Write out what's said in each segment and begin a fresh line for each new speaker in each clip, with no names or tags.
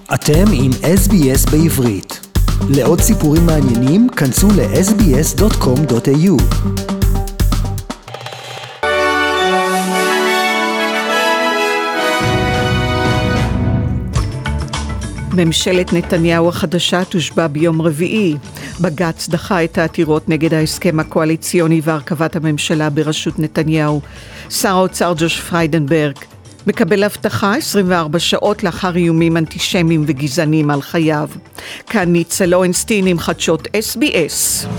אתם עם SBS בעברית. לעוד סיפורים מעניינים, כנסו ל-sbs.com.au.
ממשלת נתניהו החדשה תושבע ביום רביעי. בג"ץ דחה את העתירות נגד ההסכם הקואליציוני והרכבת הממשלה בראשות נתניהו. שר האוצר ג'וש פריידנברג מקבל הבטחה 24 שעות לאחר איומים אנטישמיים וגזעניים על חייו. כאן ניצה לוינסטין עם חדשות SBS.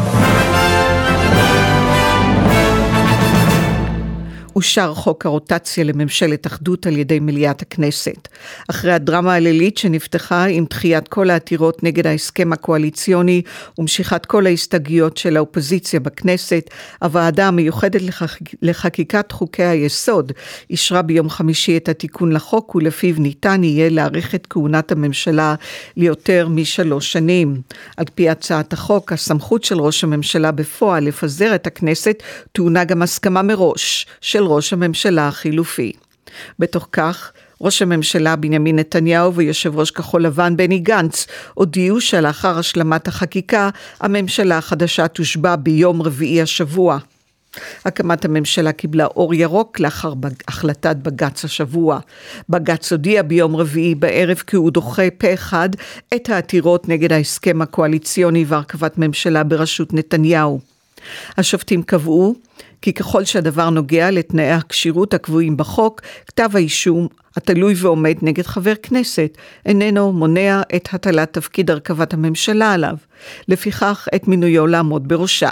אושר חוק הרוטציה לממשלת אחדות על ידי מליאת הכנסת. אחרי הדרמה הלילית שנפתחה עם דחיית כל העתירות נגד ההסכם הקואליציוני ומשיכת כל ההסתייגויות של האופוזיציה בכנסת, הוועדה המיוחדת לחקיקת חוקי היסוד אישרה ביום חמישי את התיקון לחוק, ולפיו ניתן יהיה להאריך את כהונת הממשלה ליותר מ3 שנים. על פי הצעת החוק, הסמכות של ראש הממשלה בפועל לפזר את הכנסת טעונה גם הסכמה מראש של ראש הממשלה החילופי. בתוך כך, ראש הממשלה בנימין נתניהו ויושב ראש כחול לבן בני גנץ הודיעו שלאחר השלמת החקיקה, הממשלה החדשה תושבע ביום רביעי השבוע. הקמת הממשלה קיבלה אור ירוק לאחר החלטת בג"ץ השבוע. בג"ץ הודיע ביום רביעי בערב כי הוא דוחה פה אחד את העתירות נגד ההסכם הקואליציוני והרכבת ממשלה בראשות נתניהו. השופטים קבעו כי ככל שהדבר נוגע לתנאי הכשירות הקבועים בחוק, כתב האישום התלוי ועומד נגד חבר כנסת איננו מונע את הטלת תפקיד הרכבת הממשלה עליו, לפיכך את מינויו לעמוד בראשה.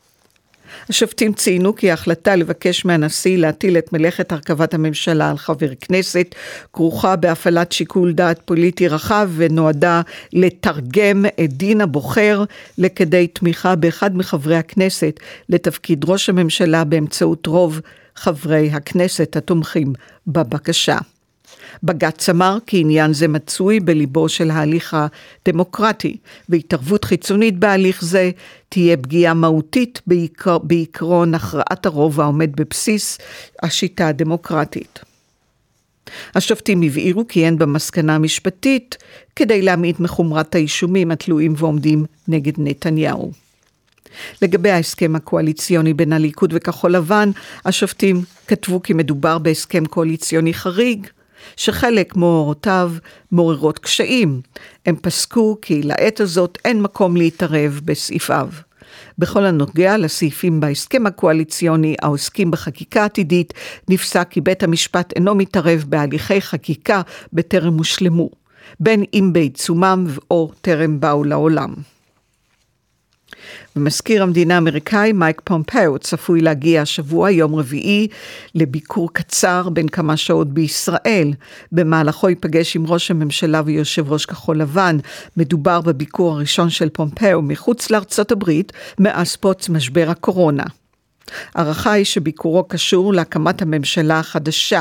השופטים ציינו כי ההחלטה לבקש מהנשיא להטיל את מלאכת הרכבת הממשלה על חבר כנסת כרוכה בהפעלת שיקול דעת פוליטי רחב, ונועדה לתרגם את דין הבוחר לכדי תמיכה באחד מחברי הכנסת לתפקיד ראש הממשלה באמצעות רוב חברי הכנסת התומכים בבקשה. בג"ץ אמר כי עניין זה מצוי בליבו של ההליך הדמוקרטי, והתערבות חיצונית בהליך זה תהיה פגיעה מהותית בעיקרון הכרעת הרוב העומד בבסיס השיטה הדמוקרטית. השופטים הבהירו כי אין במסקנה המשפטית כדי להעמיד מחומרת האישומים התלויים ועומדים נגד נתניהו. לגבי ההסכם הקואליציוני בין הליכוד וכחול לבן, השופטים כתבו כי מדובר בהסכם קואליציוני חריג, שחלק מהוראותיו מעוררות קשיים. הם פסקו כי לעת הזאת אין מקום להתערב בסעיפיו. בכל הנוגע לסעיפים בהסכם הקואליציוני העוסקים בחקיקה עתידית, נפסק כי בית המשפט אינו מתערב בהליכי חקיקה בטרם הושלמו, בין אם בעיצומם או טרם באו לעולם. ומזכיר המדינה האמריקאי מייק פומפאו צפוי להגיע השבוע יום רביעי לביקור קצר בין כמה שעות בישראל. במהלכו ייפגש עם ראש הממשלה ויושב ראש כחול לבן. מדובר בביקור הראשון של פומפאו מחוץ לארצות הברית מאז פרוץ משבר הקורונה. הערכה היא שביקורו קשור להקמת הממשלה החדשה.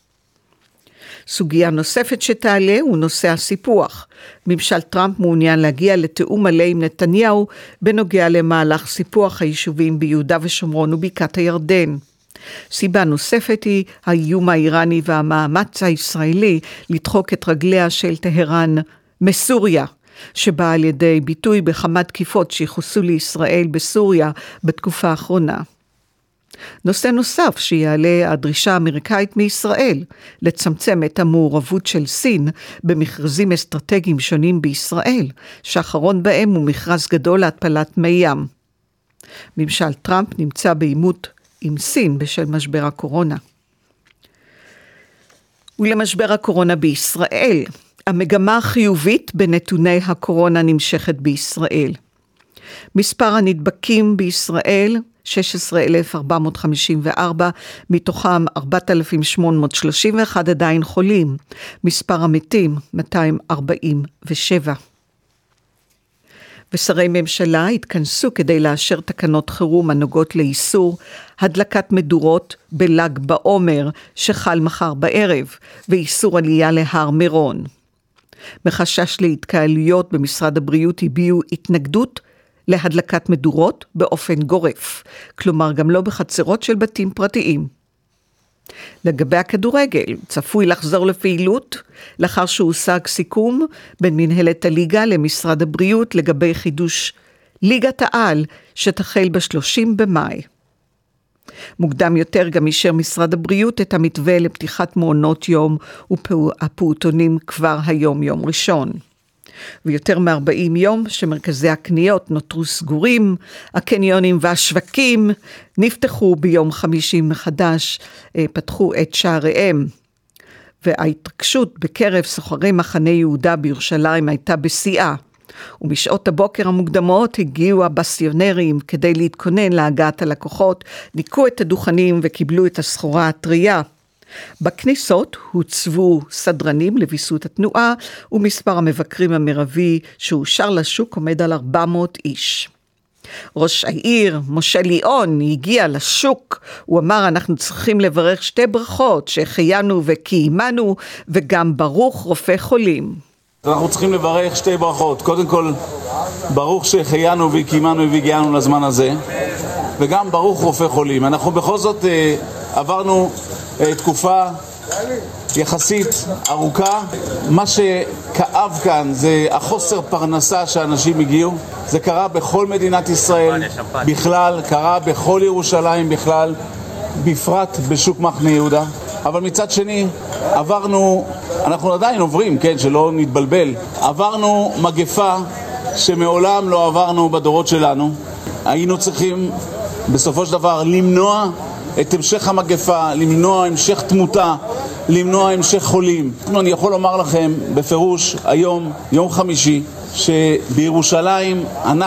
סוגיה נוספת שתעלה הוא נושא הסיפוח. ממשל טראמפ מעוניין להגיע לתיאום מלא עם נתניהו בנוגע למהלך סיפוח היישובים ביהודה ושומרון ובקעת הירדן. סיבה נוספת היא האיום האיראני והמאמץ הישראלי לדחוק את רגליה של טהרן מסוריה, שבא על ידי ביטוי בכמה תקיפות שיחוסו לישראל בסוריה בתקופה האחרונה. נושא נוסף שיעלה הדרישה האמריקאית מישראל לצמצם את המעורבות של סין במכרזים אסטרטגיים שונים בישראל, שאחרון בהם הוא מכרז גדול להתפלת מי ים. ממשל טראמפ נמצא בעימות עם סין בשל משבר הקורונה. ולמשבר הקורונה בישראל, המגמה החיובית בנתוני הקורונה נמשכת בישראל. מספר הנדבקים בישראל 16,454, מתוכם 4,831 עדיין חולים. מספר המתים 247. ושרי ממשלה התכנסו כדי לאשר תקנות חירום הנוגעות לאיסור הדלקת מדורות בל"ג בעומר שחל מחר בערב, ואיסור עלייה להר מירון. מחשש להתקהלויות במשרד הבריאות הביעו התנגדות להדלקת מדורות באופן גורף, כלומר גם לא בחצרות של בתים פרטיים. לגבי הכדורגל, צפוי לחזור לפעילות, לאחר שהושג סיכום בין מנהלת הליגה למשרד הבריאות לגבי חידוש ליגת העל שתחל ב-30 במאי. מוקדם יותר גם אישר משרד הבריאות את המתווה לפתיחת מעונות יום והפעוטונים כבר היום יום ראשון. ויותר מ-40 יום שמרכזי הקניות נותרו סגורים, הקניונים והשווקים נפתחו ביום חמישי מחדש, פתחו את שעריהם. וההתרגשות בקרב סוחרי מחנה יהודה בירושלים הייתה בשיאה. ומשעות הבוקר המוקדמות הגיעו הבסיונרים כדי להתכונן להגעת הלקוחות, ניקו את הדוכנים וקיבלו את הסחורה הטריה. בכניסות הוצבו סדרנים לביסות התנועה, ומספר המבקרים המרבי שאושר לשוק עומד על 400 איש. ראש העיר, משה ליאון, הגיע לשוק, הוא אמר אנחנו צריכים לברך שתי ברכות, שהחיינו וקיימנו, וגם ברוך רופא חולים.
אנחנו צריכים לברך שתי ברכות, קודם כל ברוך שהחיינו וקיימנו והגיענו לזמן הזה, וגם ברוך רופא חולים. אנחנו בכל זאת עברנו תקופה יחסית ארוכה. מה שכאב כאן זה החוסר פרנסה שאנשים הגיעו. זה קרה בכל מדינת ישראל בכלל, קרה בכל ירושלים בכלל, בפרט בשוק מחנה יהודה. אבל מצד שני אנחנו עדיין עוברים, כן, שלא נתבלבל, עברנו מגפה שמעולם לא עברנו בדורות שלנו. היינו צריכים בסופו של דבר למנוע את המשך המגפה, למנוע המשך תמותה, למנוע המשך חולים. אני יכול לומר לכם בפירוש היום, יום חמישי, שבירושלים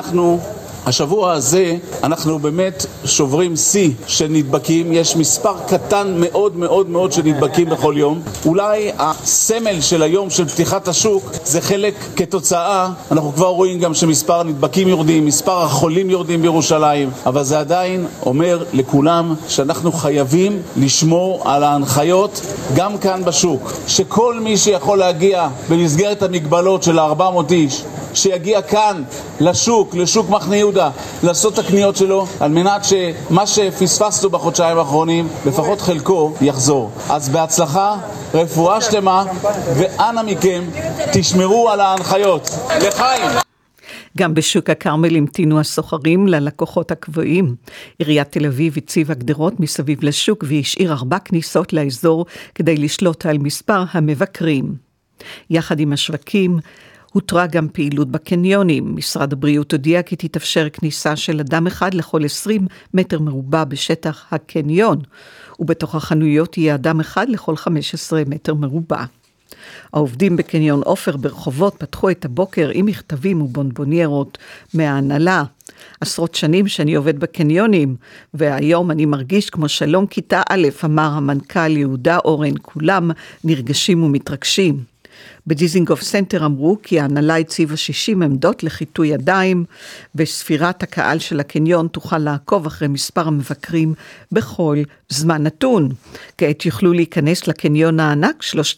השבוע הזה אנחנו באמת שוברים שיא של נדבקים. יש מספר קטן מאוד מאוד מאוד של נדבקים בכל יום. אולי הסמל של היום של פתיחת השוק זה חלק כתוצאה. אנחנו כבר רואים גם שמספר הנדבקים יורדים, מספר החולים יורדים בירושלים, אבל זה עדיין אומר לכולם שאנחנו חייבים לשמור על ההנחיות גם כאן בשוק, שכל מי שיכול להגיע במסגרת המגבלות של 400 איש שיגיע כאן לשוק מחנה יהודה, לעשות את הקניות שלו, על מנת שמה שפספסנו בחודשיים האחרונים, לפחות חלקו יחזור. אז בהצלחה, רפואה שלמה, ואנא מכם, תשמרו על ההנחיות. לחיים!
גם בשוק הכרמל המתינו הסוחרים ללקוחות הקבועים. עיריית תל אביב הציבה גדרות מסביב לשוק והשאיר 4 כניסות לאזור כדי לשלוט על מספר המבקרים. יחד עם השווקים, הותרה גם פעילות בקניונים. משרד הבריאות הודיע כי תתאפשר כניסה של אדם אחד לכל 20 מטר מרובע בשטח הקניון, ובתוך החנויות יהיה אדם אחד לכל 15 מטר מרובע. העובדים בקניון עופר ברחובות פתחו את הבוקר עם מכתבים ובונבוניירות מההנהלה. עשרות שנים שאני עובד בקניונים, והיום אני מרגיש כמו שלום כיתה א', אמר המנכ"ל יהודה אורן, כולם נרגשים ומתרגשים. בדיזינגוף סנטר אמרו כי ההנהלה הציבה 60 עמדות לחיטוי ידיים, וספירת הקהל של הקניון תוכל לעקוב אחרי מספר המבקרים בכל זמן נתון. כעת יוכלו להיכנס לקניון הענק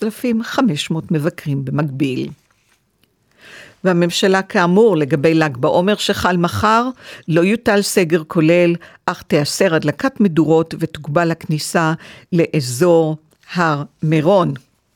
3,500 מבקרים במקביל. והממשלה כאמור לגבי ל"ג בעומר שחל מחר, לא יוטל סגר כולל, אך תיאסר הדלקת מדורות ותוגבל הכניסה לאזור הר מירון.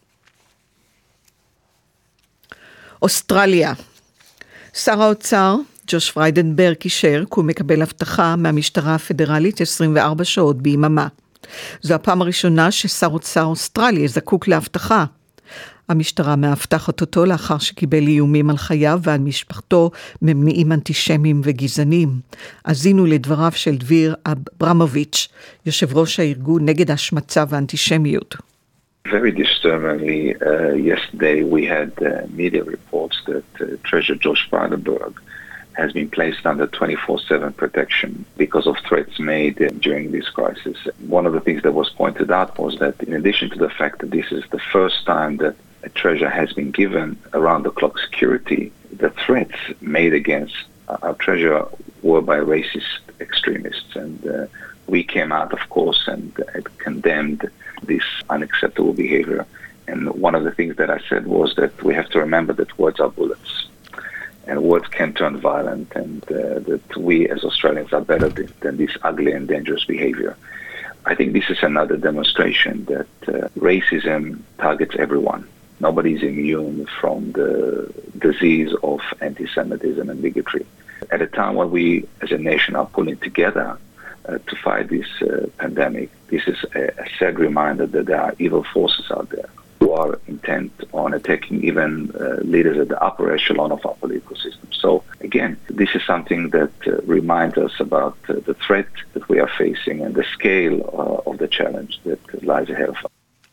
אוסטרליה. שר האוצר, ג'וש פריידנברג, אישר כי הוא מקבל הבטחה מהמשטרה הפדרלית 24 שעות ביממה. זו הפעם הראשונה ששר אוצר אוסטרלי זקוק להבטחה. המשטרה מאבטחת אותו לאחר שקיבל איומים על חייו ועל משפחתו ממניעים אנטישמיים וגזענים. האזינו לדבריו של דביר אברמוביץ', יושב ראש הארגון נגד השמצה ואנטישמיות.
Very disturbingly, yesterday we had media reports that Treasurer Josh Frydenberg has been placed under 24/7 protection because of threats made during this crisis. One of the things that was pointed out was that in addition to the fact that this is the first time that a treasurer has been given around-the-clock security, the threats made against our treasurer were by racist extremists. And we came out, of course, and condemned this unacceptable behavior. And one of the things that I said was that we have to remember that words are bullets. And words can turn violent, and that we as Australians are better than this ugly and dangerous behavior. I think this is another demonstration that racism targets everyone. Nobody is immune from the disease of anti-Semitism and bigotry. At a time when we as a nation are pulling together to fight this pandemic, this is a sad reminder that there are evil forces out there who are intent on attacking even leaders at the upper echelon of our political system. So again, this is something that reminds us about the threat that we are facing and the scale of the challenge that lies ahead of us.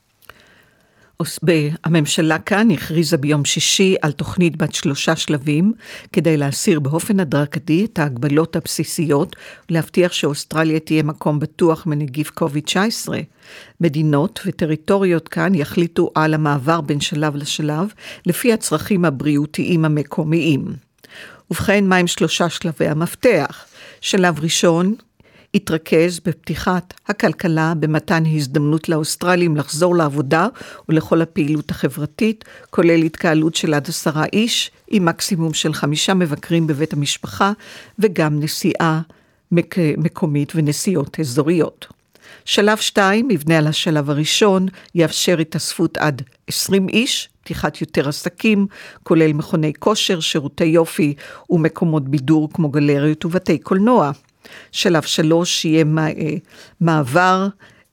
הממשלה כאן הכריזה ביום שישי על תוכנית בת 3 שלבים כדי להסיר באופן הדרגתי את ההגבלות הבסיסיות ולהבטיח שאוסטרליה תהיה מקום בטוח מנגיף קוביד-19. מדינות וטריטוריות כאן יחליטו על המעבר בין שלב לשלב לפי הצרכים הבריאותיים המקומיים. ובכן, מהם 3 שלבי המפתח? שלב ראשון התרכז בפתיחת הכלכלה, במתן הזדמנות לאוסטרלים לחזור לעבודה ולכל הפעילות החברתית, כולל התקהלות של עד 10 איש, עם מקסימום של 5 מבקרים בבית המשפחה, וגם נסיעה מקומית ונסיעות אזוריות. שלב 2, מבנה על השלב הראשון, יאפשר התאספות עד 20 איש, פתיחת יותר עסקים, כולל מכוני כושר, שירותי יופי ומקומות בידור כמו גלריות ובתי קולנוע. שלב 3 יהיה מעבר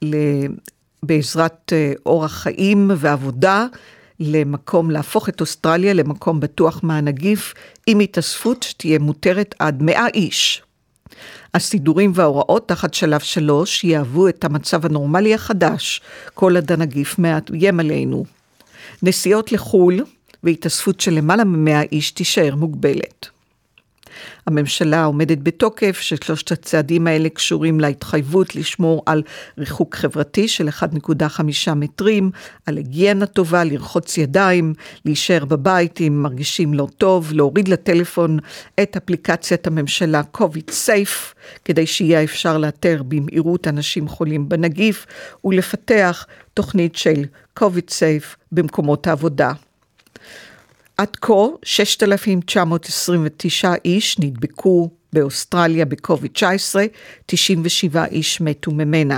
בעזרת אורח חיים ועבודה למקום, להפוך את אוסטרליה למקום בטוח מהנגיף, עם התאספות שתהיה מותרת עד 100 איש. הסידורים וההוראות תחת שלב 3 יהוו את המצב הנורמלי החדש, כל עד הנגיף מאיים עלינו. נסיעות לחול והתאספות של למעלה מ100 איש תישאר מוגבלת. הממשלה עומדת בתוקף ששלושת הצעדים האלה קשורים להתחייבות לשמור על ריחוק חברתי של 1.5 מטרים, על היגיינה טובה, לרחוץ ידיים, להישאר בבית אם מרגישים לא טוב, להוריד לטלפון את אפליקציית הממשלה COVID Safe, כדי שיהיה אפשר לאתר במהירות אנשים חולים בנגיף, ולפתח תוכנית של COVID Safe במקומות העבודה. עד כה 6,929 איש נדבקו באוסטרליה בקוביד-19, 97 איש מתו ממנה.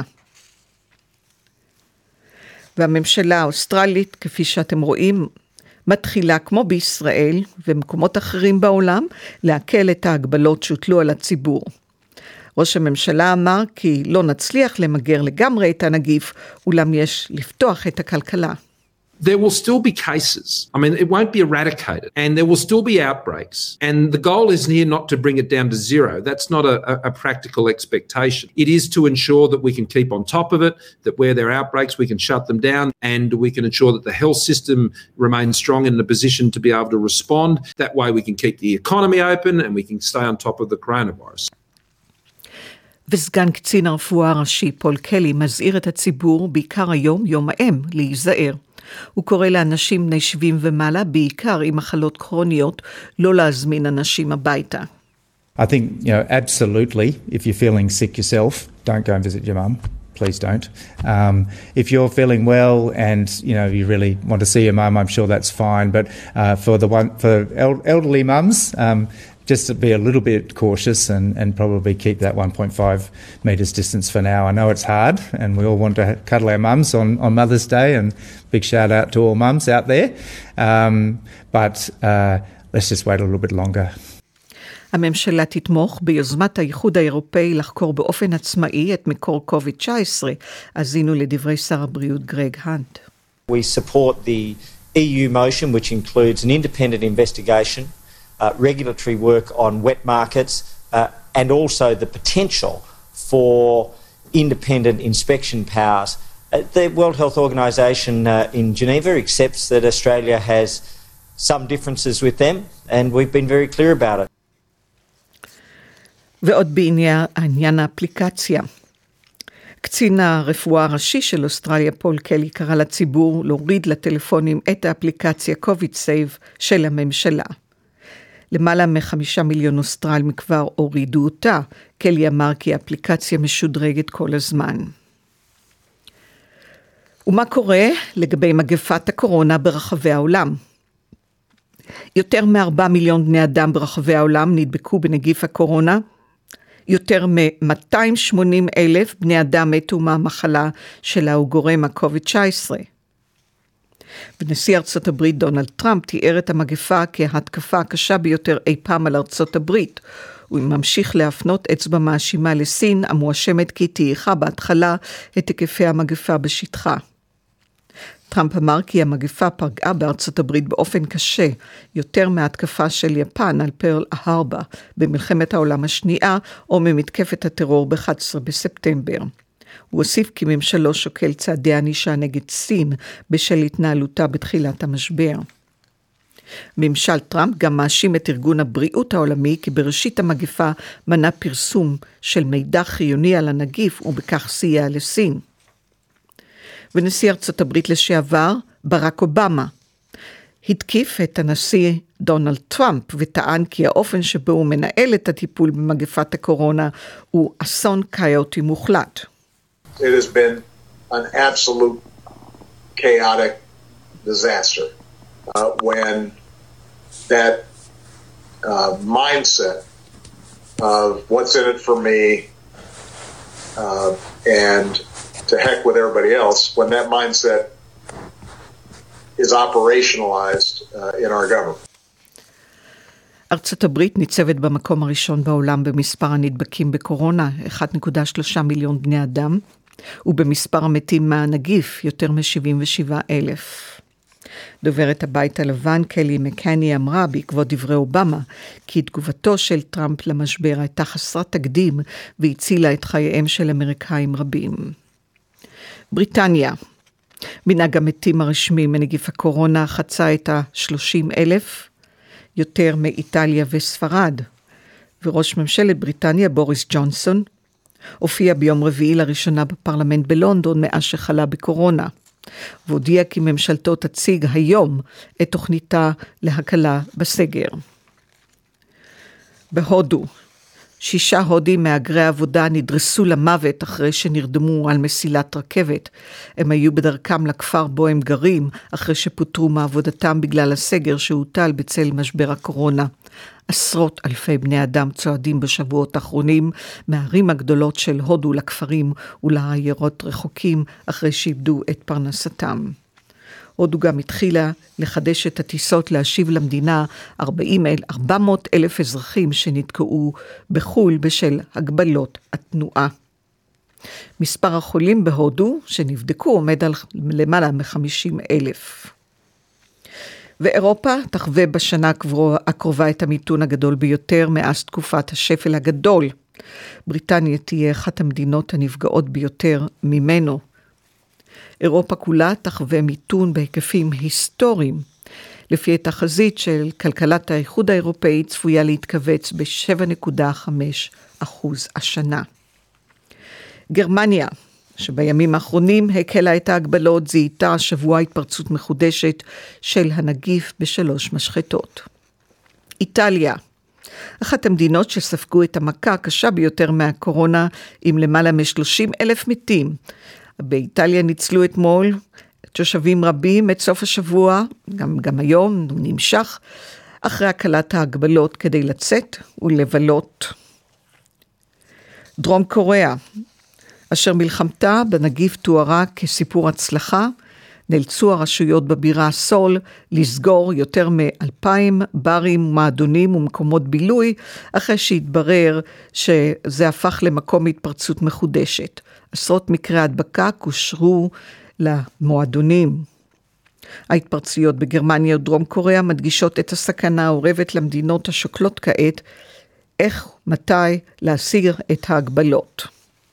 והממשלה האוסטרלית, כפי שאתם רואים, מתחילה כמו בישראל ומקומות אחרים בעולם, להקל את ההגבלות שהוטלו על הציבור. ראש הממשלה אמר כי לא נצליח למגר לגמרי את הנגיף, אולם יש לפתוח את הכלכלה.
There will still be cases. I mean, it won't be eradicated, and there will still be outbreaks. And the goal is here not to bring it down to zero. That's not a practical expectation. It is to ensure that we can keep on top of it, that where there are outbreaks, we can shut them down, and we can ensure that the health system remains strong and in a position to be able to respond. That way we can keep the economy open and we can stay on top of the coronavirus.
וסגן קצין הרפואה הראשי פול קלי מזהיר את הציבור, בעיקר היום, יום האם, להיזהר. הוא קורא לאנשים בני 70 ומעלה, בעיקר עם מחלות כרוניות, לא להזמין אנשים הביתה.
I think, absolutely, if you're feeling sick yourself, don't go and visit your mum. Please don't. If you're feeling well and, you really want to see your mum, I'm sure that's fine. But for elderly mums, just to be a little bit cautious and probably keep that 1.5 metres distance for now. I know it's hard and we all want to cuddle our mums on Mother's Day, and big shout out to all mums out there. But let's just wait a little bit longer.
הממשלה תתמוך ביוזמת האיחוד האירופאי לחקור באופן עצמאי את מקור קוביד-19. הזינו לדברי שר הבריאות גרג הנט.
We support the EU motion, which includes an independent investigation, regulatory work on wet markets, and also the potential for independent inspection powers. The World Health Organization in Geneva accepts that Australia has some differences with them, and we've been very clear about it.
ועוד בעניין האפליקציה. קצין הרפואה הראשי של אוסטרליה פול קלי קרא לציבור להוריד לטלפונים את האפליקציה COVID Safe של הממשלה. למעלה מ5 מיליון אוסטרלים כבר הורידו אותה. קלי אמר כי האפליקציה משודרגת כל הזמן. ומה קורה לגבי מגפת הקורונה ברחבי העולם? יותר מ4 מיליון בני אדם ברחבי העולם נדבקו בנגיף הקורונה. יותר מ-280,000 בני אדם מתו מהמחלה שלה הוא גורם ה-COVID-19. ונשיא ארצות הברית דונלד טראמפ תיאר את המגפה כהתקפה הקשה ביותר אי פעם על ארצות הברית. הוא ממשיך להפנות אצבע מאשימה לסין, המואשמת כי תייחה בהתחלה את היקפי המגפה בשטחה. טראמפ אמר כי המגפה פגעה בארצות הברית באופן קשה, יותר מההתקפה של יפן על פרל הרבר במלחמת העולם השנייה, או ממתקפת הטרור ב-11 בספטמבר. הוא הוסיף כי ממשלו שוקל צעדי ענישה נגד סין בשל התנהלותה בתחילת המשבר. ממשל טראמפ גם מאשים את ארגון הבריאות העולמי כי בראשית המגפה מנע פרסום של מידע חיוני על הנגיף ובכך סייע לסין. ונשיא ארצות הברית לשעבר, ברק אובמה, התקיף את הנשיא דונלד טראמפ וטען כי האופן שבו הוא מנהל את הטיפול במגפת הקורונה הוא אסון כאוטי מוחלט.
It has been an absolute chaotic disaster when that mindset of what's in it for me and to heck with everybody else, when that mindset is operationalized in our government.
ארצות הברית ניצבת במקום הראשון בעולם במספר הנדבקים בקורונה, 1.3 מיליון בני אדם, ובמספר המתים מהנגיף, יותר מ-77,000. דוברת הבית הלבן, קלי מקני, אמרה בעקבות דברי אובמה, כי תגובתו של טראמפ למשבר הייתה חסרת תקדים, והצילה את חייהם של אמריקאים רבים. בריטניה, מנהג המתים הרשמי מנגיף הקורונה חצה את ה-30,000, יותר מאיטליה וספרד, וראש ממשלת בריטניה בוריס ג'ונסון הופיע ביום רביעי לראשונה בפרלמנט בלונדון מאז שחלה בקורונה, והודיע כי ממשלתו תציג היום את תוכניתה להקלה בסגר. בהודו, 6 הודים מהגרי עבודה נדרסו למוות אחרי שנרדמו על מסילת רכבת. הם היו בדרכם לכפר בו הם גרים, אחרי שפוטרו מעבודתם בגלל הסגר שהוטל בצל משבר הקורונה. עשרות אלפי בני אדם צועדים בשבועות האחרונים מהערים הגדולות של הודו לכפרים ולעיירות רחוקים אחרי שאיבדו את פרנסתם. הודו גם התחילה לחדש את הטיסות להשיב למדינה 400,000 אזרחים שנתקעו בחול בשל הגבלות התנועה. מספר החולים בהודו שנבדקו עומד על למעלה מ-50,000. ואירופה תחווה בשנה הקרובה את המיתון הגדול ביותר מאז תקופת השפל הגדול. בריטניה תהיה אחת המדינות הנפגעות ביותר ממנו. אירופה כולה תחווה מיתון בהיקפים היסטוריים. לפי התחזית של כלכלת האיחוד האירופאי צפויה להתכווץ ב-7.5% השנה. גרמניה, שבימים האחרונים הקלה את ההגבלות, זיהתה השבוע התפרצות מחודשת של הנגיף ב3 משחטות. איטליה, אחת המדינות שספגו את המכה הקשה ביותר מהקורונה עם למעלה מ-30,000 מתים. באיטליה ניצלו אתמול תושבים רבים את סוף השבוע, גם היום הוא נמשך, אחרי הקלת ההגבלות כדי לצאת ולבלות. דרום קוריאה, אשר מלחמתה בנגיף תוארה כסיפור הצלחה, נאלצו הרשויות בבירה סול לסגור יותר מ-2,000 ברים, מועדונים ומקומות בילוי, אחרי שהתברר שזה הפך למקום התפרצות מחודשת. עשרות מקרי הדבקה קושרו למועדונים. ההתפרצויות בגרמניה ודרום קוריאה מדגישות את הסכנה האורבת למדינות השוקלות כעת, מתי להסיר את ההגבלות.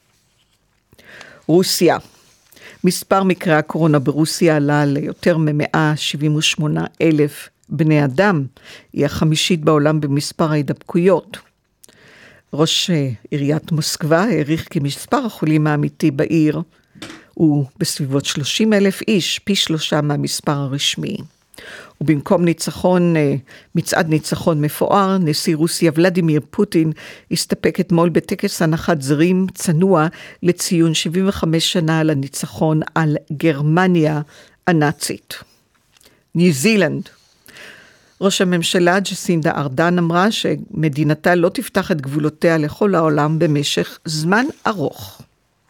רוסיה, מספר מקרי הקורונה ברוסיה עלה ליותר מ-178,000 בני אדם, היא החמישית בעולם במספר ההידבקויות. ראש עיריית מוסקבה העריך כי מספר החולים האמיתי בעיר הוא בסביבות 30,000 איש, פי 3 מהמספר הרשמי. ובמקום מצעד ניצחון מפואר, נשיא רוסיה ולדימיר פוטין הסתפק אתמול בטקס הנחת זרים צנוע לציון 75 שנה על הניצחון על גרמניה הנאצית. ניו זילנד, ראש הממשלה ג'סינדה ארדן אמרה שמדינתה לא תפתח את גבולותיה לכל העולם במשך זמן ארוך.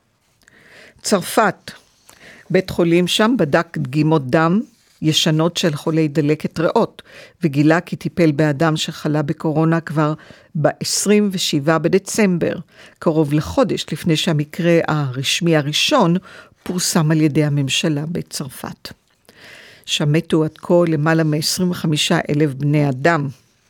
צרפת, בית חולים שם בדק דגימות דם ישנות של חולי דלקת ריאות, וגילה כי טיפל באדם שחלה בקורונה כבר ב-27 בדצמבר, קרוב לחודש לפני שהמקרה הרשמי הראשון פורסם על ידי הממשלה בצרפת. שם מתו עד כה למעלה מ-25,000 בני אדם.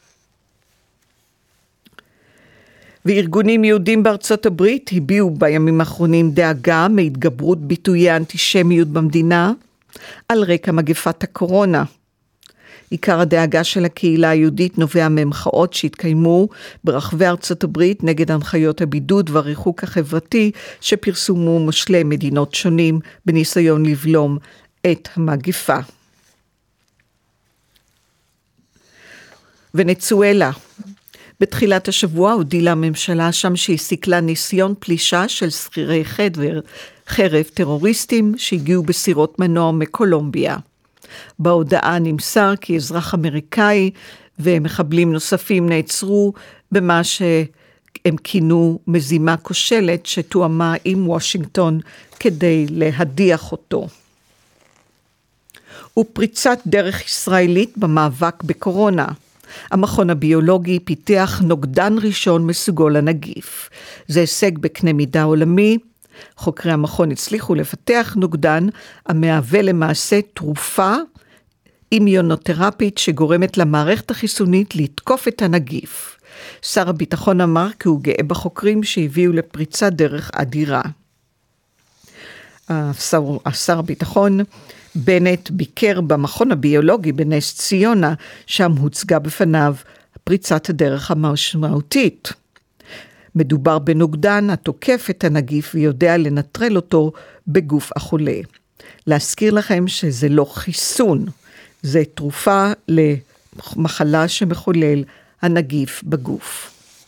וארגונים יהודים בארצות הברית הביעו בימים האחרונים דאגה מהתגברות ביטויי האנטישמיות במדינה על רקע מגפת הקורונה. עיקר הדאגה של הקהילה היהודית נובע ממחאות שהתקיימו ברחבי ארצות הברית נגד הנחיות הבידוד והריחוק החברתי שפרסמו מושלי מדינות שונים בניסיון לבלום את המגפה. ונצואלה, בתחילת השבוע הודיעה הממשלה שם שהיא סיכלה ניסיון פלישה של שכירי חרב טרוריסטים שהגיעו בסירות מנוע מקולומביה. בהודעה נמסר כי אזרח אמריקאי ומחבלים נוספים נעצרו במה שהם כינו מזימה כושלת שתואמה עם וושינגטון כדי להדיח אותו. ופריצת דרך ישראלית במאבק בקורונה. המכון הביולוגי פיתח נוגדן ראשון מסוגו לנגיף. זה הישג בקנה מידה עולמי. חוקרי המכון הצליחו לפתח נוגדן המהווה למעשה תרופה אימיונותרפית שגורמת למערכת החיסונית לתקוף את הנגיף. שר הביטחון אמר כי הוא גאה בחוקרים שהביאו לפריצת דרך אדירה. שר הביטחון בנט ביקר במכון הביולוגי בנס ציונה, שם הוצגה בפניו פריצת הדרך המשמעותית. מדובר בנוגדן התוקף את הנגיף ויודע לנטרל אותו בגוף החולה. להזכיר לכם שזה לא חיסון, זה תרופה למחלה שמחולל הנגיף בגוף.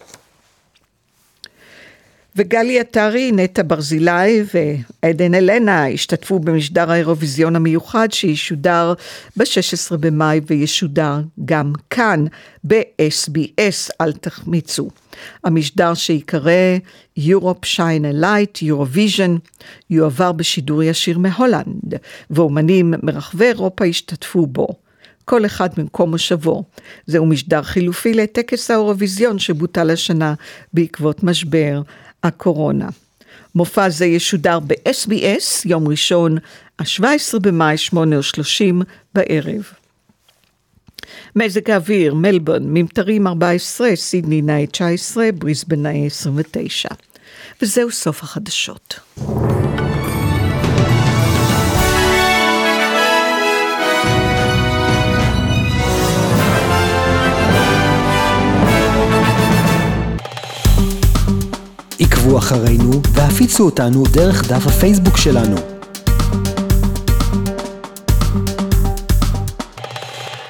וגלי עטרי, נטע ברזילי ועדן אלנה השתתפו במשדר האירוויזיון המיוחד שישודר ב-16 במאי וישודר גם כאן ב-SBS, אל תחמיצו. המשדר שיקרא Europe Shine a Light, Eurovision, יועבר בשידור ישיר מהולנד, ואומנים מרחבי אירופה השתתפו בו. כל אחד ממקום מושבו. זהו משדר חילופי לטקס האירוויזיון שבוטל השנה בעקבות משבר הקורונה. מופע זה ישודר ב-SBS יום ראשון, ה-17 במאי 8:30 בערב. מזג האוויר, מלבורן, ממטרים 14, סידני נאה 19, בריסבן נאה 29. וזהו סוף החדשות.
עקבו אחרינו והפיצו אותנו דרך דף הפייסבוק שלנו.